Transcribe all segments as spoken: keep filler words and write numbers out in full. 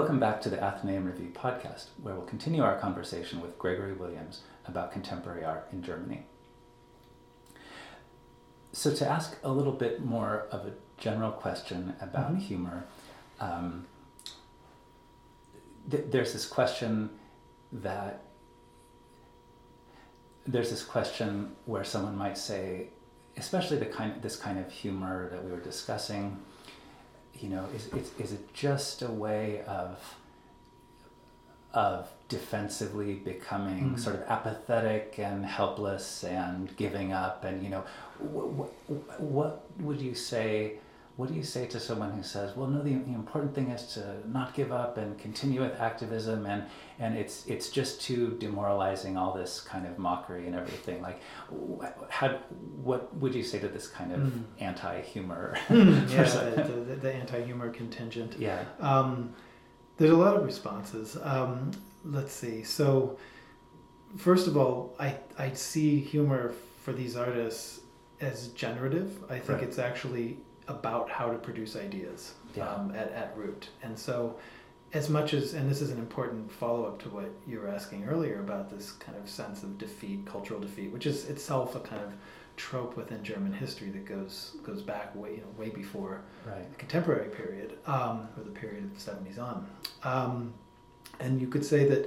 Welcome back to the Athenaeum Review podcast, where we'll continue our conversation with Gregory Williams about contemporary art in Germany. So to ask a little bit more of a general question about mm-hmm. humor, um, th- there's this question that, there's this question where someone might say, especially the kind, this kind of humor that we were discussing, you know, is, is, is it just a way of of defensively becoming mm. sort of apathetic and helpless and giving up? And, you know, what, what would you say, what do you say to someone who says, well, no, the, the important thing is to not give up and continue with activism, and, and it's it's just too demoralizing, all this kind of mockery and everything. Like, how, what would you say to this kind of mm. anti-humor? Mm, yeah, the, the, the anti-humor contingent. Yeah. Um, there's a lot of responses. Um, let's see. So, first of all, I, I see humor for these artists as generative. I think right. it's actually about how to produce ideas yeah. um, at, at root. And so as much as, and this is an important follow-up to what you were asking earlier about this kind of sense of defeat, cultural defeat, which is itself a kind of trope within German history that goes goes back way, you know, way before right. the contemporary period, um, or the period of the seventies on. Um, and you could say that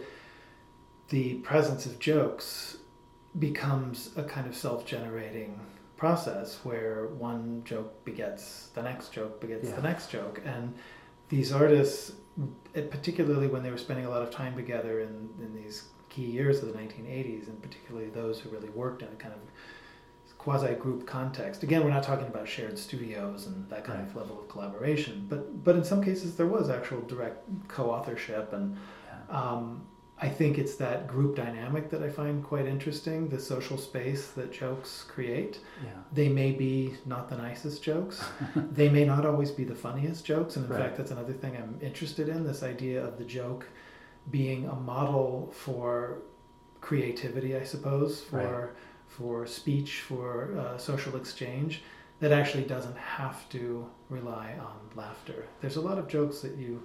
the presence of jokes becomes a kind of self-generating process where one joke begets the next joke begets yeah. the next joke. And these artists, particularly when they were spending a lot of time together in, in these key years of the nineteen eighties, and particularly those who really worked in a kind of quasi-group context. Again, we're not talking about shared studios and that kind right. of level of collaboration, but but in some cases there was actual direct co-authorship, and yeah. um, I think it's that group dynamic that I find quite interesting, the social space that jokes create. Yeah. They may be not the nicest jokes. They may not always be the funniest jokes. And in right. fact, that's another thing I'm interested in, this idea of the joke being a model for creativity, I suppose, for right. for speech, for uh, social exchange, that actually doesn't have to rely on laughter. There's a lot of jokes that you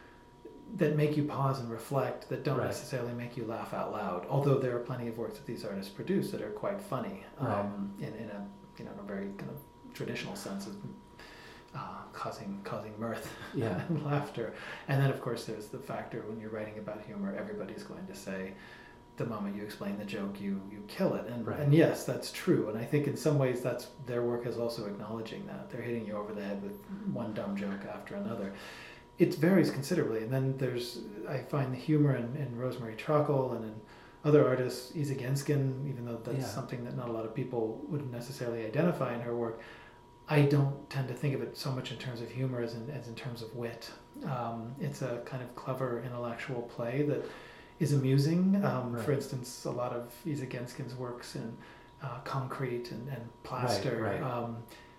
that make you pause and reflect, that don't right. necessarily make you laugh out loud. Although there are plenty of works that these artists produce that are quite funny, right. um, in, in a you know in a very kind of traditional sense of uh, causing causing mirth yeah. and laughter. And then of course there's the factor when you're writing about humor, everybody's going to say, the moment you explain the joke, you you kill it. And right. and yes, that's true. And I think in some ways that's their work is also acknowledging that. They're hitting you over the head with one dumb joke after another. It varies considerably. And then there's, I find the humor in, in Rosemary Trockel and in other artists, Isa Genskin, even though that's yeah. something that not a lot of people would necessarily identify in her work, I don't tend to think of it so much in terms of humor as in, as in terms of wit. Um, it's a kind of clever intellectual play that is amusing. Um, right. For instance, a lot of Isa Genskin's works in uh, concrete and, and plaster, right, right. Um,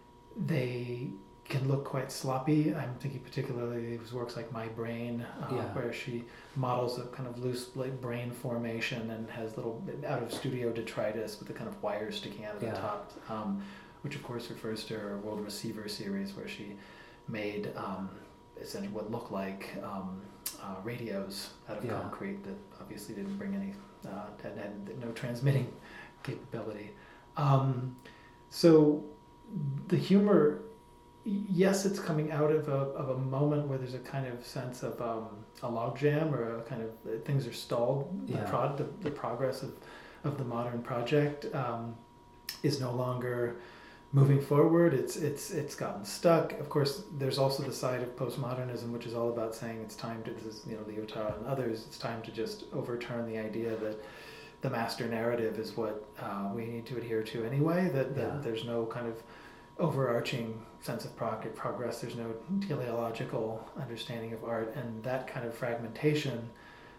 they can look quite sloppy. I'm thinking particularly of his works like My Brain, uh, yeah. where she models a kind of loose brain formation and has little out of studio detritus with the kind of wires sticking out of yeah. the top, um, which of course refers to her World Receiver series, where she made um, essentially what looked like um, uh, radios out of yeah. concrete that obviously didn't bring any, uh, had, had no transmitting capability. Um, so the humor, yes, it's coming out of a of a moment where there's a kind of sense of um, a logjam, or a kind of uh, things are stalled. Yeah. The, prod, the the progress of, of the modern project um, is no longer moving forward. It's it's it's gotten stuck. Of course, there's also the side of postmodernism, which is all about saying it's time to, this is, you know, Lyotard and others, it's time to just overturn the idea that the master narrative is what uh, we need to adhere to anyway, that, that yeah. there's no kind of overarching sense of prog- progress, there's no teleological understanding of art, and that kind of fragmentation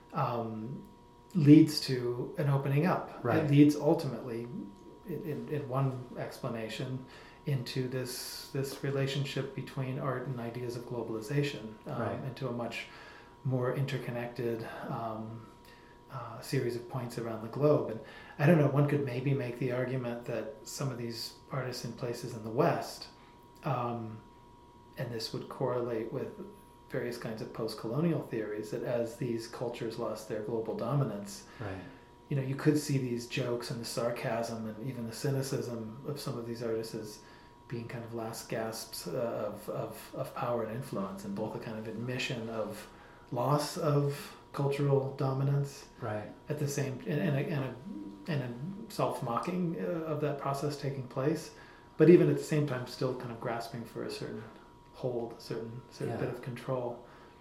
um, leads to an opening up. Right. It leads ultimately, in, in one explanation, into this this relationship between art and ideas of globalization, um, right. into a much more interconnected um, uh, series of points around the globe. And I don't know, one could maybe make the argument that some of these artists in places in the West, um, and this would correlate with various kinds of post-colonial theories, that as these cultures lost their global dominance, Right. you know, you could see these jokes and the sarcasm and even the cynicism of some of these artists as being kind of last gasps uh, of, of, of power and influence, and both a kind of admission of loss of cultural dominance, Right. at the same and, and, a, and, a, and a self-mocking uh, of that process taking place, but even at the same time still kind of grasping for a certain hold, a certain, certain Yeah. bit of control.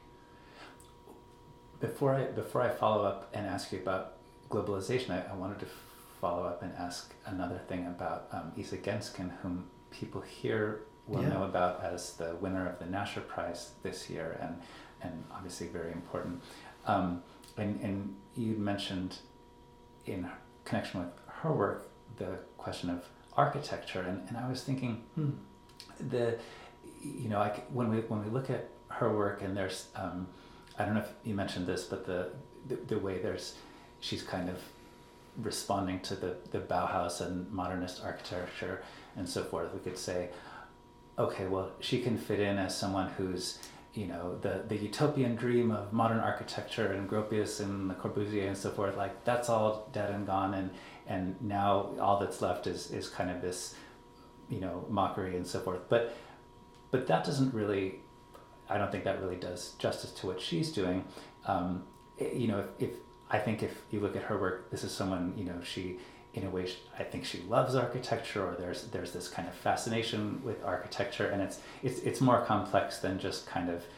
Before I before I follow up and ask you about globalization, I, I wanted to follow up and ask another thing about um, Isa Genskin, whom people here will Yeah. know about as the winner of the Nasher Prize this year, and and obviously very important. Um, and and you mentioned in connection with her work the question of architecture, and, and I was thinking Hmm. the you know I c when we when we look at her work, and there's um, I don't know if you mentioned this, but the, the the way there's she's kind of responding to the the Bauhaus and modernist architecture and so forth. We could say, okay, well, she can fit in as someone who's, you know, the the utopian dream of modern architecture and Gropius and Le Corbusier and so forth. Like that's all dead and gone, and and now all that's left is is kind of this, you know, mockery and so forth. But but that doesn't really, I don't think that really does justice to what she's doing. Um, it- you know, if, if I think if you look at her work, this is someone, you know, she, in a way, she, I think she loves architecture, or there's there's this kind of fascination with architecture, and it's it's it's more complex than just kind of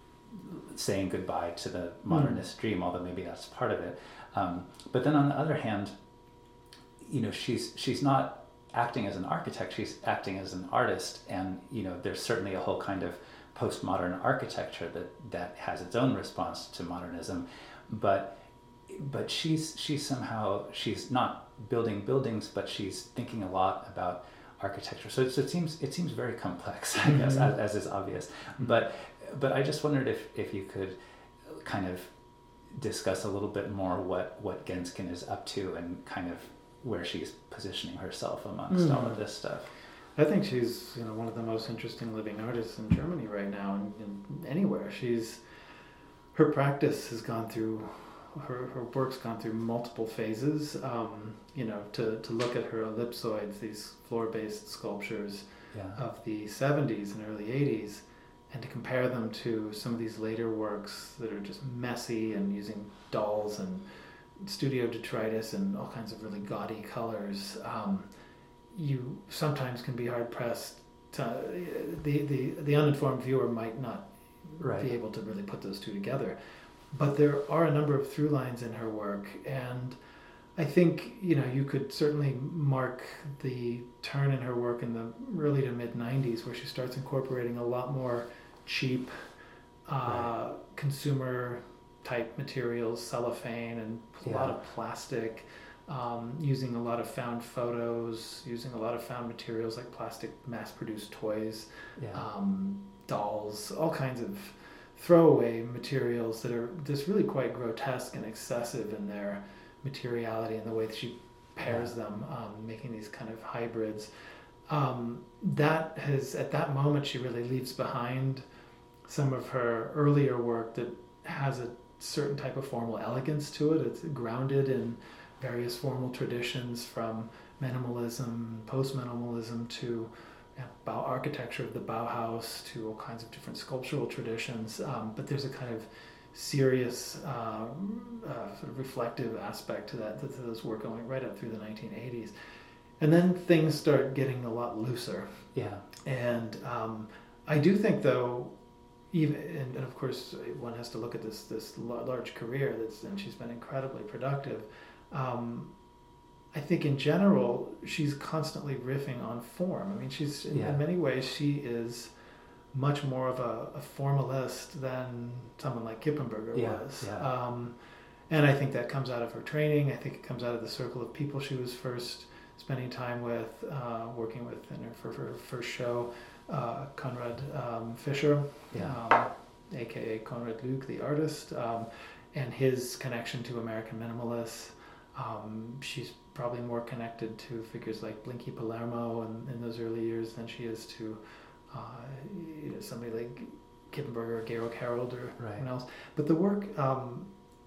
saying goodbye to the modernist mm. dream, although maybe that's part of it. Um, but then on the other hand, you know, she's she's not acting as an architect, she's acting as an artist, and you know, there's certainly a whole kind of postmodern architecture that that has its own response to modernism, but but she's she's somehow she's not building buildings, but she's thinking a lot about architecture. So, so it seems it seems very complex, I guess, mm-hmm. as, as is obvious. But but I just wondered if if you could kind of discuss a little bit more what what Genskin is up to, and kind of where she's positioning herself amongst mm. all of this stuff. I think she's, you know, one of the most interesting living artists in Germany right now, and, and anywhere. She's her practice has gone through. Her, her work's gone through multiple phases. Um, you know, to, to look at her ellipsoids, these floor-based sculptures yeah. of the seventies and early eighties, and to compare them to some of these later works that are just messy and using dolls and studio detritus and all kinds of really gaudy colors. Um, you sometimes can be hard-pressed to, the, the, the uninformed viewer might not right. be able to really put those two together. But there are a number of through lines in her work, and I think, you know, you could certainly mark the turn in her work in the early to mid nineties, where she starts incorporating a lot more cheap uh, right. consumer type materials, cellophane, and a yeah. lot of plastic, um, using a lot of found photos, using a lot of found materials like plastic mass-produced toys, yeah. um, dolls, all kinds of throwaway materials that are just really quite grotesque and excessive in their materiality and the way that she pairs yeah. them, um, making these kind of hybrids. Um, that has, at that moment, she really leaves behind some of her earlier work that has a certain type of formal elegance to it. It's grounded in various formal traditions, from minimalism, post-minimalism, to Bau architecture of the Bauhaus, to all kinds of different sculptural traditions, um, but there's a kind of serious uh, uh, sort of reflective aspect to that, to those work going right up through the nineteen eighties. And then things start getting a lot looser. Yeah. And um, I do think, though, even and, and of course one has to look at this this large career that's, and she's been incredibly productive. Um, I think in general, she's constantly riffing on form. I mean, she's in, yeah. in many ways, she is much more of a, a formalist than someone like Kippenberger yeah. was. Yeah. Um, and I think that comes out of her training. I think it comes out of the circle of people she was first spending time with, uh, working with in her, for her first show, uh, Konrad um, Fischer, yeah. um, a k a. Konrad Luke, the artist, um, and his connection to American minimalists. Um, she's probably more connected to figures like Blinky Palermo in, in those early years than she is to uh, you know, somebody like Kippenberger or Georg Harold or Right. anyone else. But the work, um,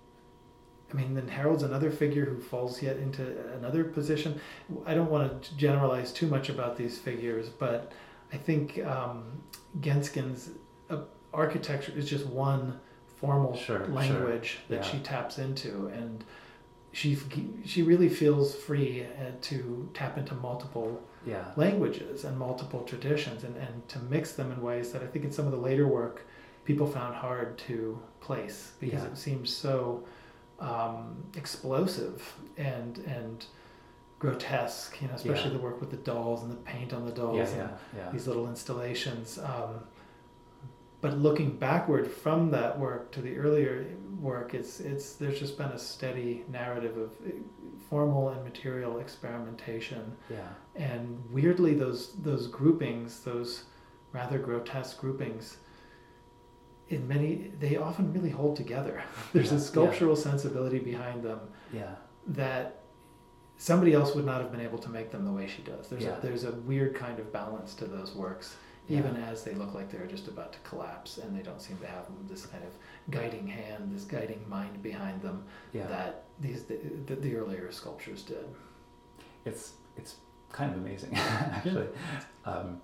I mean, then Harold's another figure who falls yet into another position. I don't want to generalize too much about these figures, but I think um, Genskin's uh, architecture is just one formal Sure, language sure. that Yeah. she taps into, and she she really feels free uh, to tap into multiple Yeah. languages and multiple traditions, and, and to mix them in ways that I think in some of the later work people found hard to place because Yeah. it seems so um, explosive and and grotesque, you know, especially Yeah. the work with the dolls and the paint on the dolls Yeah, and yeah, yeah. these little installations. Um, but looking backward from that work to the earlier work, it's it's there's just been a steady narrative of formal and material experimentation. Yeah. And weirdly, those those groupings, those rather grotesque groupings, in many they often really hold together. There's Yeah, a sculptural sensibility behind them Yeah. that somebody else would not have been able to make them the way she does. There's Yeah. a there's a weird kind of balance to those works, Yeah. even as they look like they're just about to collapse, and they don't seem to have this kind of guiding hand, this guiding mind behind them Yeah. that these the, the, the earlier sculptures did. It's it's kind of amazing, actually. Um,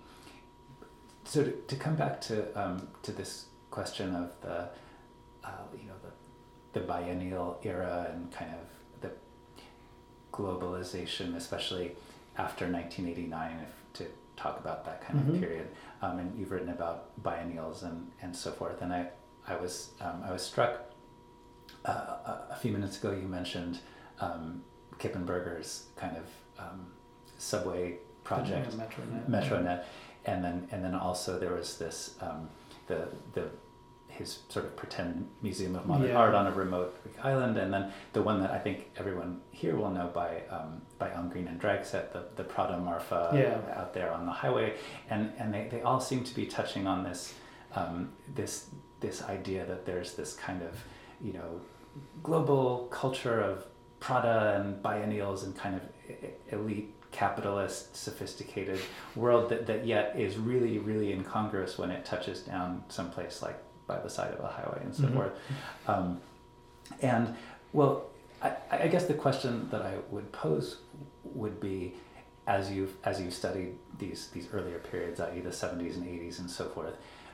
so to, to come back to um, to this question of the uh, you know the the biennial era and kind of the globalization, especially after nineteen eighty-nine, if to talk about that kind Mhm. of period. Um, and you've written about biennials and, and so forth. And I I was um, I was struck uh, a, a few minutes ago. You mentioned um, Kippenberger's kind of um, subway project, Yeah, Metronet. Metronet, and then and then also there was this um, the the his sort of pretend museum of modern Yeah. art on a remote Greek island, and then the one that I think everyone here will know by um, by Elm Green and Dragset, the the Prada Marfa Yeah. out there on the highway, and and they, they all seem to be touching on this um, this this idea that there's this kind of you know global culture of Prada and biennials and kind of e- elite capitalist sophisticated world that, that yet is really really incongruous when it touches down someplace like by the side of a highway and so Mhm. forth. Um, and well, I, I guess the question that I would pose would be, as you've as you've studied these these earlier periods, that is the seventies and eighties and so forth,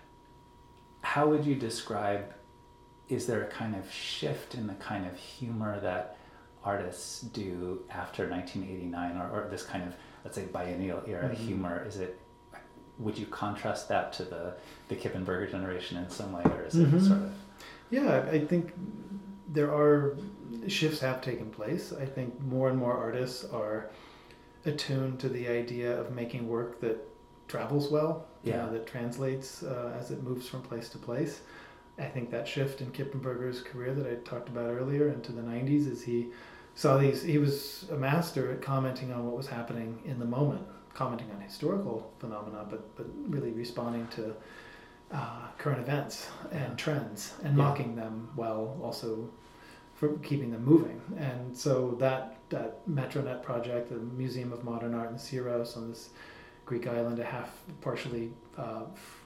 how would you describe, is there a kind of shift in the kind of humor that artists do after nineteen eighty-nine, or, or this kind of, let's say, biennial era Mhm. humor? Is it, would you contrast that to the, the Kippenberger generation in some way, or is it Mhm. sort of... Yeah, I think there are shifts have taken place. I think more and more artists are attuned to the idea of making work that travels well, you Yeah. know, that translates uh, as it moves from place to place. I think that shift in Kippenberger's career that I talked about earlier into the nineties is he saw these, he was a master at commenting on what was happening in the moment, commenting on historical phenomena, but, but really responding to uh, current events and Yeah. trends and Yeah. mocking them while also for keeping them moving. And so that that Metronet project, the Museum of Modern Art in Syros on this Greek island, a half partially uh,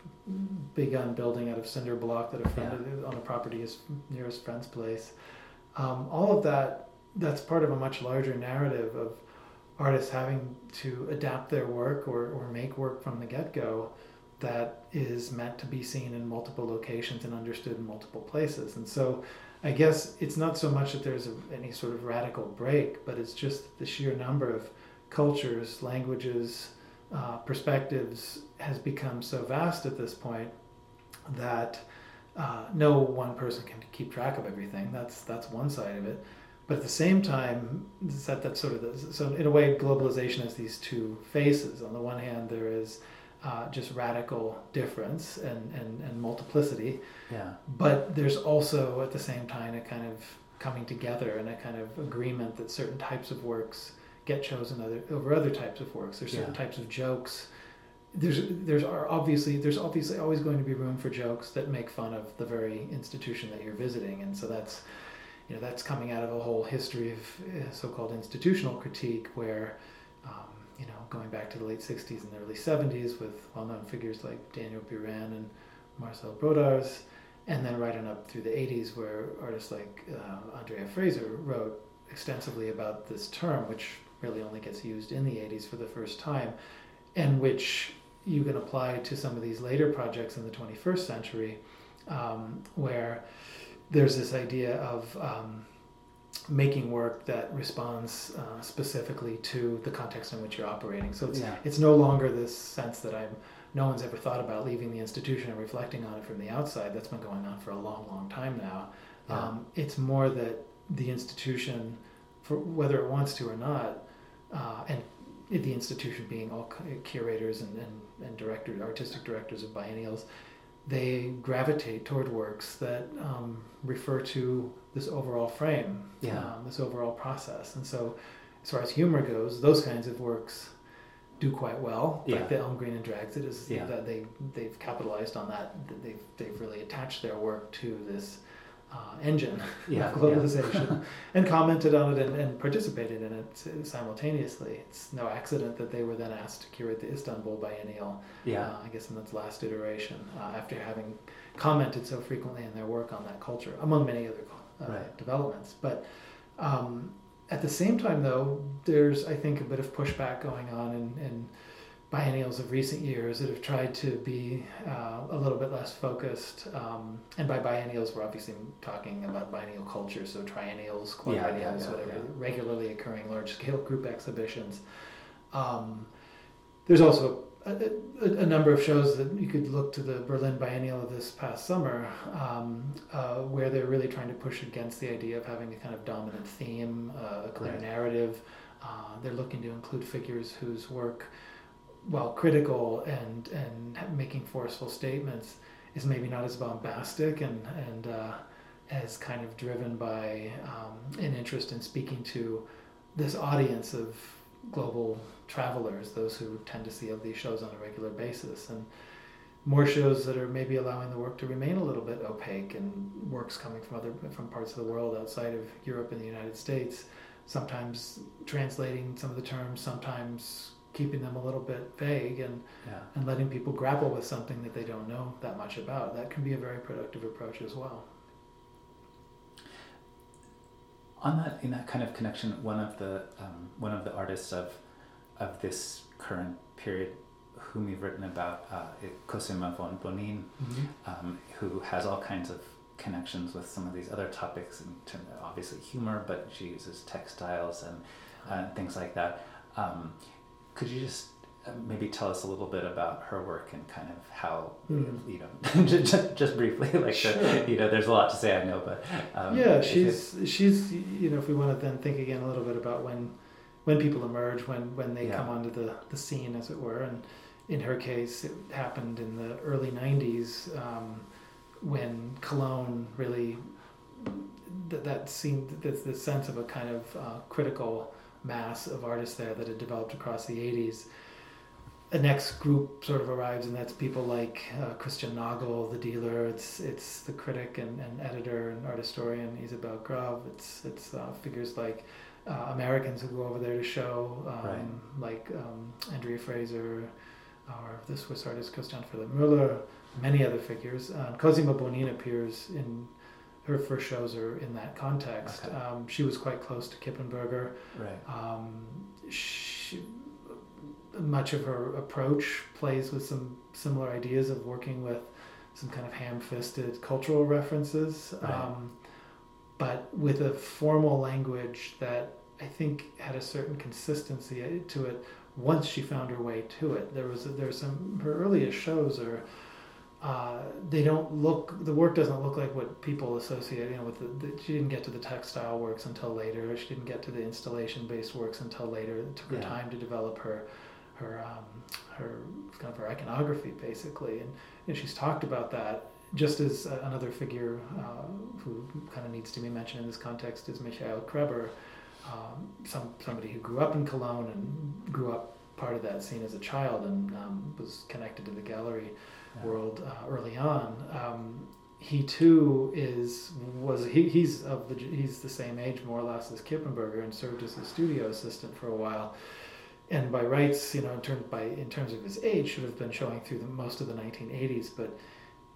begun building out of cinder block that a friend on the property is near his friend's place. Um, all of that, that's part of a much larger narrative of artists having to adapt their work or, or make work from the get-go that is meant to be seen in multiple locations and understood in multiple places. And so I guess it's not so much that there's a, any sort of radical break, but it's just the sheer number of cultures, languages, uh, perspectives has become so vast at this point that uh, no one person can keep track of everything. That's that's one side of it. But at the same time, that that's sort of the, so in a way, globalization has these two faces. On the one hand, there is uh, just radical difference and, and, and multiplicity. Yeah. But there's also at the same time a kind of coming together and a kind of agreement that certain types of works get chosen other, over other types of works. There's certain Yeah. types of jokes. There's there's are obviously there's obviously always going to be room for jokes that make fun of the very institution that you're visiting, and so that's you know that's coming out of a whole history of uh, so-called institutional critique, where um, you know going back to the late sixties and early seventies with well-known figures like Daniel Buren and Marcel Brodars, and then right on up through the eighties, where artists like uh, Andrea Fraser wrote extensively about this term, which really only gets used in the eighties for the first time, and which you can apply to some of these later projects in the twenty-first century, um, where there's this idea of um, making work that responds uh, specifically to the context in which you're operating. So it's, yeah. it's no longer this sense that I'm no one's ever thought about leaving the institution and reflecting on it from the outside. That's been going on for a long, long time now. Yeah. Um, it's more that the institution, for whether it wants to or not, uh, and the institution being all curators and, and, and directors, artistic directors of biennials, they gravitate toward works that um, refer to this overall frame, yeah. um, this overall process. And so as far as humor goes, those kinds of works do quite well. Yeah. Like the Elm Green and Drags It is yeah. that they they've capitalized on that. They've they've really attached their work to this uh, engine yeah. of globalization yeah. and commented on it and, and participated in it simultaneously. It's no accident that they were then asked to curate the Istanbul Biennial. Yeah. Uh, I guess in its last iteration, uh, after having commented so frequently in their work on that culture, among many other uh, right. developments. But um, at the same time, though, there's, I think, a bit of pushback going on in, in biennials of recent years that have tried to be uh, a little bit less focused. Um, and by biennials, we're obviously talking about biennial culture, so triennials, quadrennials, yeah, yeah, yeah, whatever, yeah. regularly occurring large-scale group exhibitions. Um, there's also a, a, a number of shows that you could look to the Berlin Biennial of this past summer, um, uh, where they're really trying to push against the idea of having a kind of dominant theme, uh, a clear Right. narrative. Uh, they're looking to include figures whose work, while critical and and making forceful statements, is maybe not as bombastic and and uh, as kind of driven by um, an interest in speaking to this audience of global travelers, those who tend to see these shows on a regular basis, and more shows that are maybe allowing the work to remain a little bit opaque, and works coming from other from parts of the world outside of Europe and the United States, sometimes translating some of the terms, sometimes keeping them a little bit vague, and yeah. and letting people grapple with something that they don't know that much about. That can be a very productive approach as well. On that, in that kind of connection, one of the um, one of the artists of of this current period, whom you've written about, uh, Cosima von Bonin, Mm-hmm. um, who has all kinds of connections with some of these other topics, in terms of obviously humor, but she uses textiles and uh, things like that. Um, could you just uh, maybe tell us a little bit about her work and kind of how, Mm. you know, just, just briefly, like, Sure. the, you know, there's a lot to say, I know, but um, yeah, if she's she's you know, if we want to then think again a little bit about when when people emerge, when when they Yeah. come onto the the scene, as it were, and in her case, it happened in the early nineties, um, when Cologne really that that seemed this the sense of a kind of uh, critical mass of artists there that had developed across the eighties. A next group sort of arrives, and that's people like uh, Christian Nagel, the dealer. It's it's the critic and, and editor and art historian Isabel Grave. It's it's uh, figures like uh, Americans who go over there to show, um, Right. like um, Andrea Fraser, or the Swiss artist Christian Philipp Müller, many other figures. Uh, Cosima Bonin appears in her first shows are in that context. Okay. Um, she was quite close to Kippenberger. Right. Um, she, much of her approach plays with some similar ideas of working with some kind of ham-fisted cultural references, Right. um, but with a formal language that I think had a certain consistency to it once she found her way to it. There was there's some her earliest shows are uh, they don't look the work doesn't look like what people associate, you know, with the, the she didn't get to the textile works until later. She didn't get to the installation based works until later. It took her Yeah. time to develop her her um, her kind of her iconography basically, and, and she's talked about that. Just as uh, another figure uh, who kind of needs to be mentioned in this context is Michael Kreber, um, some somebody who grew up in Cologne and grew up part of that scene as a child, and um, was connected to the gallery Yeah. world uh, early on. Um, he too is was he, he's of the he's the same age more or less as Kippenberger, and served as a studio assistant for a while. And by rights, you know, in terms by in terms of his age, should have been showing through the, most of the nineteen eighties, but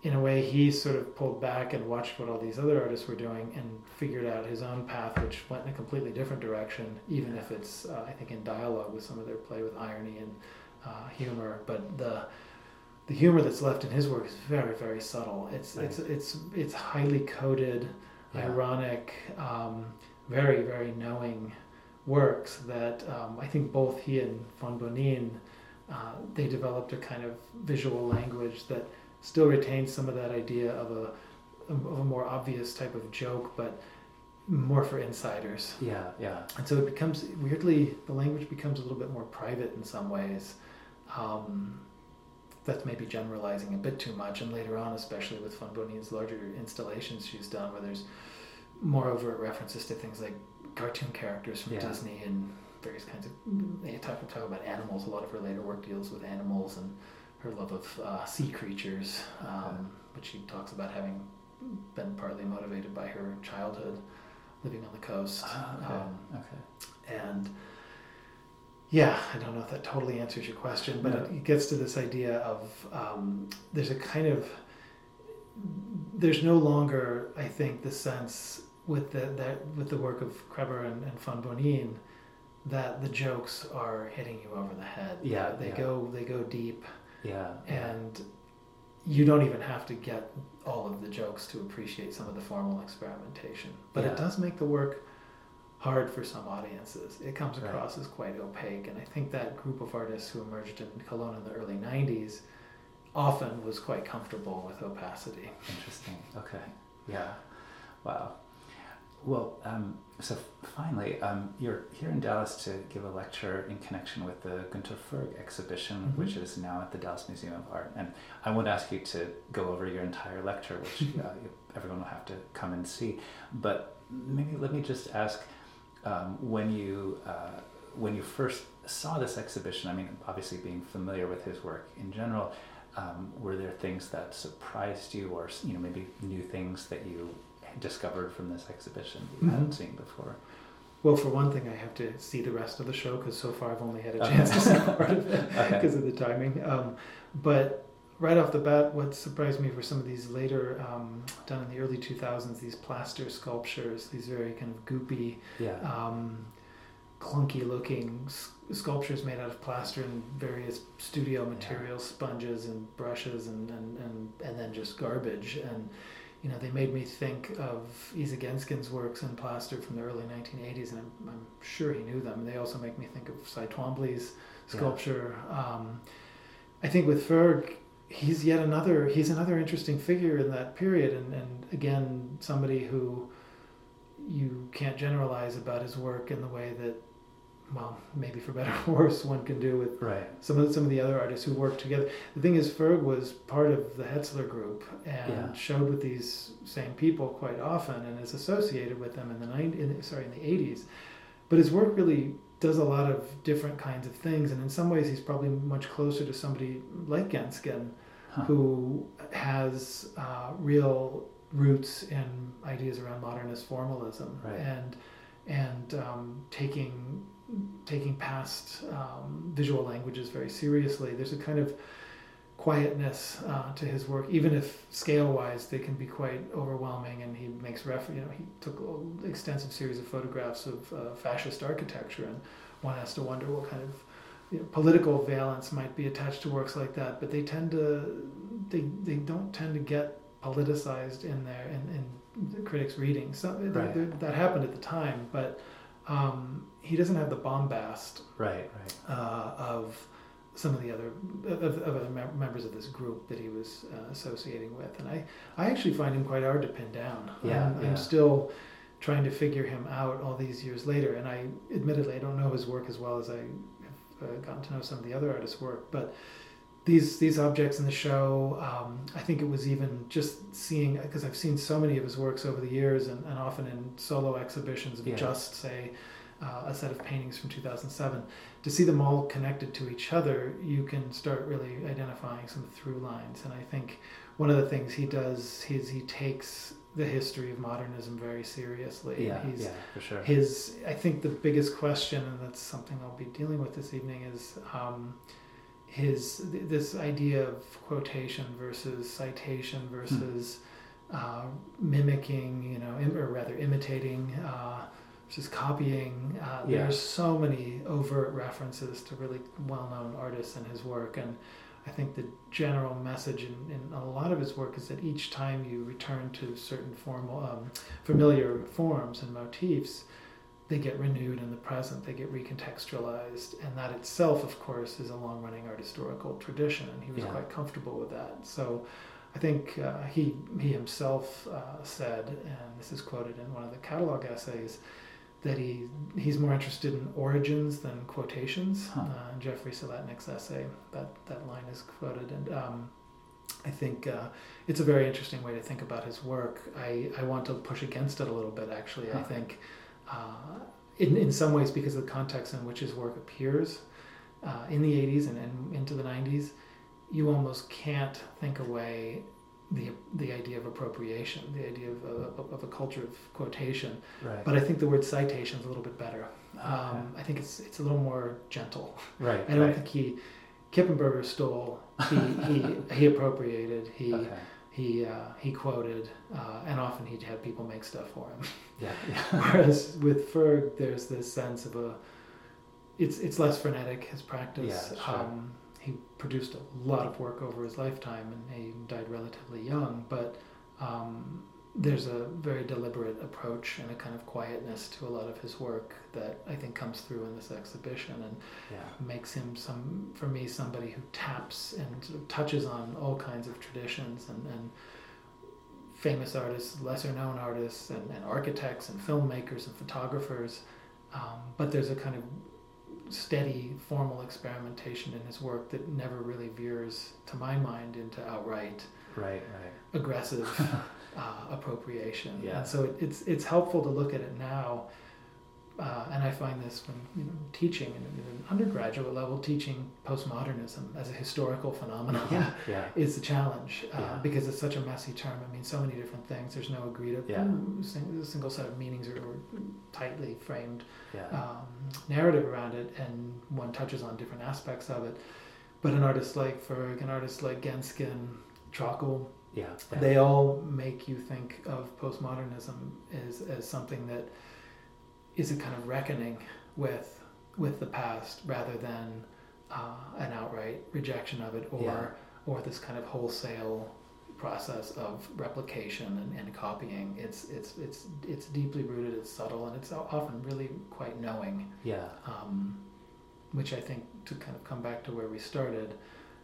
in a way, he sort of pulled back and watched what all these other artists were doing and figured out his own path, which went in a completely different direction, even if it's, uh, I think, in dialogue with some of their play with irony and uh, humor. But the the humor that's left in his work is very, very subtle. It's right. it's it's it's highly coded, yeah. ironic, um, very, very knowing works that um, I think both he and von Bonin, uh, they developed a kind of visual language that still retains some of that idea of a of a more obvious type of joke, but more for insiders. Yeah, yeah. And so it becomes, weirdly, the language becomes a little bit more private in some ways. Um, that's maybe generalizing a bit too much. And later on, especially with von Bonin's larger installations she's done, where there's more overt references to things like cartoon characters from yeah. Disney and various kinds of, they talk, talk about animals. A lot of her later work deals with animals and her love of uh, sea creatures, um, okay. which she talks about having been partly motivated by her childhood living on the coast. Oh, okay. Um, okay. And yeah, I don't know if that totally answers your question, but no. it, it gets to this idea of um, there's a kind of, there's no longer, I think, the sense with the that with the work of Kreber and, and von Bonin that the jokes are hitting you over the head. Yeah, they yeah. go they go deep. Yeah. And you don't even have to get all of the jokes to appreciate some of the formal experimentation. But yeah. it does make the work hard for some audiences. It comes across right. as quite opaque. And I think that group of artists who emerged in Cologne in the early nineties often was quite comfortable with opacity. Interesting. Okay. Yeah. Wow. Well, um, so finally, um, you're here in Dallas to give a lecture in connection with the Günter Ferg exhibition, mm-hmm. which is now at the Dallas Museum of Art. And I won't ask you to go over your entire lecture, which uh, everyone will have to come and see. But maybe let me just ask, um, when you uh, when you first saw this exhibition, I mean, obviously being familiar with his work in general, um, were there things that surprised you, or you know, maybe new things that you discovered from this exhibition that you mm-hmm. hadn't seen before? Well, for one thing, I have to see the rest of the show, because so far I've only had a chance okay. to see part of it because okay. of the timing. Um, but right off the bat, what surprised me were some of these later, um, done in the early two thousands, these plaster sculptures, these very kind of goopy, yeah. um, clunky-looking s- sculptures made out of plaster and various studio materials, yeah. sponges and brushes, and, and, and, and then just garbage. And you know, they made me think of Isa Genskin's works in plaster from the early nineteen eighties, and I'm, I'm sure he knew them. They also make me think of Cy Twombly's sculpture. Yeah. Um, I think with Ferg, he's yet another, he's another interesting figure in that period, and, and again, somebody who you can't generalize about his work in the way that, well, maybe for better or worse, one can do with right. some of the, some of the other artists who worked together. The thing is, Ferg was part of the Hetzler group and yeah. showed with these same people quite often, and is associated with them in the nineties, in, sorry, in the eighties. But his work really does a lot of different kinds of things, and in some ways, he's probably much closer to somebody like Genskin, huh. who has uh, real roots in ideas around modernist formalism right. and and um, taking. taking past um, visual languages very seriously. There's a kind of quietness uh, to his work, even if scale-wise they can be quite overwhelming. And he makes ref, you know, he took an extensive series of photographs of uh, fascist architecture, and one has to wonder what kind of you know, political valence might be attached to works like that. But they tend to, they they don't tend to get politicized in their in, in the critics' reading. So right. that happened at the time, but. Um, he doesn't have the bombast right, right. Uh, of some of the other of, of other mem- members of this group that he was uh, associating with, and I, I actually find him quite hard to pin down. Yeah, I'm, yeah. I'm still trying to figure him out all these years later, and I admittedly I don't know his work as well as I have uh, gotten to know some of the other artists' work, but these these objects in the show, um, I think it was even just seeing, because I've seen so many of his works over the years, and, and often in solo exhibitions of yeah. just, say, uh, a set of paintings from two thousand seven, to see them all connected to each other, you can start really identifying some through lines. And I think one of the things he does is he takes the history of modernism very seriously. Yeah, He's, yeah, for sure. His, I think the biggest question, and that's something I'll be dealing with this evening, is... Um, his th- this idea of quotation versus citation versus hmm. uh, mimicking, you know, im- or rather imitating uh, versus copying. Uh, yeah. There's so many overt references to really well-known artists in his work, and I think the general message in, in a lot of his work is that each time you return to certain formal, um, familiar forms and motifs, they get renewed in the present, they get recontextualized, and that itself, of course, is a long-running art historical tradition, and he was yeah. quite comfortable with that. So I think uh, he, he himself uh, said, and this is quoted in one of the catalog essays, that he he's more interested in origins than quotations. Huh. Uh, in Jeffrey Salatnik's essay, that, that line is quoted, and um, I think uh, it's a very interesting way to think about his work. I, I want to push against it a little bit, actually. Huh. I think uh, in, in some ways, because of the context in which his work appears uh, in the eighties and, and into the nineties, you almost can't think away the the idea of appropriation, the idea of a, of a culture of quotation. Right. But I think the word citation is a little bit better. Okay. Um, I think it's it's a little more gentle. Right. I don't right. think he Kippenberger stole. He he, he appropriated. He okay. he uh, he quoted, uh, and often he had people make stuff for him. Yeah. yeah. Whereas with Ferg, there's this sense of a. It's it's less frenetic, his practice. Yeah, sure. Um, he produced a lot of work over his lifetime, and he died relatively young. But um, there's a very deliberate approach and a kind of quietness to a lot of his work that I think comes through in this exhibition, and yeah. makes him some, for me, somebody who taps and sort of touches on all kinds of traditions and, and famous artists, lesser known artists, and, and architects and filmmakers and photographers. Um, but there's a kind of steady formal experimentation in his work that never really veers, to my mind, into outright right, right. aggressive uh, appropriation. Yeah. And so it, it's it's helpful to look at it now, uh, and I find this when you know teaching in, in an undergraduate level, teaching postmodernism as a historical phenomenon Yeah, yeah. is the challenge uh, Yeah. because it's such a messy term. I mean, so many different things. There's no agreed up Yeah. single, single set of meanings or, or tightly framed Yeah. um, narrative around it, and one touches on different aspects of it. But an artist like Ferg, an artist like Genskin, Trockel, yeah. yeah. they all make you think of postmodernism as, as something that is a kind of reckoning with with the past, rather than uh, an outright rejection of it, or Yeah. or this kind of wholesale process of replication and, and copying. It's it's it's it's deeply rooted, it's subtle, and it's often really quite knowing. Yeah. Um, which I think, to kind of come back to where we started,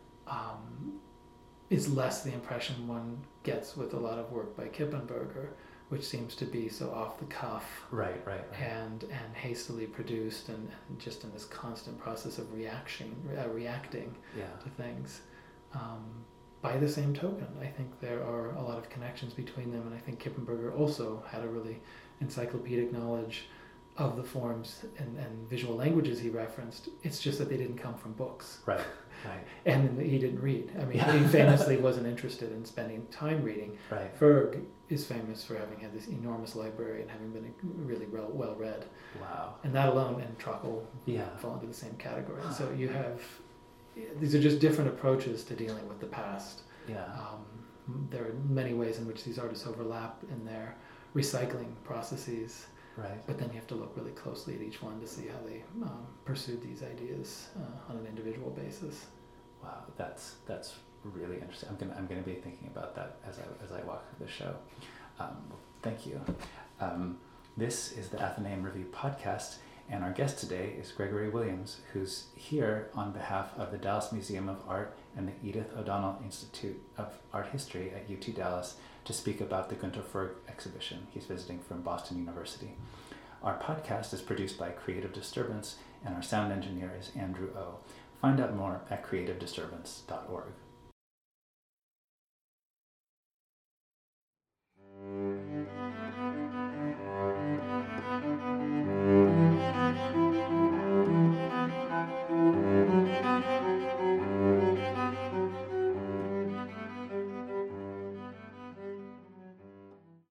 um, is less the impression one gets with a lot of work by Kippenberger, which seems to be so off the cuff, Right, right, right. and and hastily produced, and, and just in this constant process of reaction, uh, reacting Yeah. to things. Um, by the same token, I think there are a lot of connections between them, and I think Kippenberger also had a really encyclopedic knowledge of the forms and, and visual languages he referenced. It's just that they didn't come from books. Right, right, And he didn't read. I mean, Yeah. he famously wasn't interested in spending time reading. right. Ferg is famous for having had this enormous library and having been really well, well read. Wow. And that alone, and Trockel Yeah. fall into the same category. Huh. So you have, these are just different approaches to dealing with the past. Yeah. Um, there are many ways in which these artists overlap in their recycling processes, Right. but then you have to look really closely at each one to see how they um, pursued these ideas uh, on an individual basis. Wow. That's that's really interesting. I'm gonna I'm gonna be thinking about that as I as I walk through the show. Um, thank you. Um, this is the Athenaeum Review podcast, and our guest today is Gregory Williams, who's here on behalf of the Dallas Museum of Art and the Edith O'Donnell Institute of Art History at U T Dallas to speak about the Günter Ferg exhibition. He's visiting from Boston University. Our podcast is produced by Creative Disturbance, and our sound engineer is Andrew O. Find out more at creative disturbance dot org.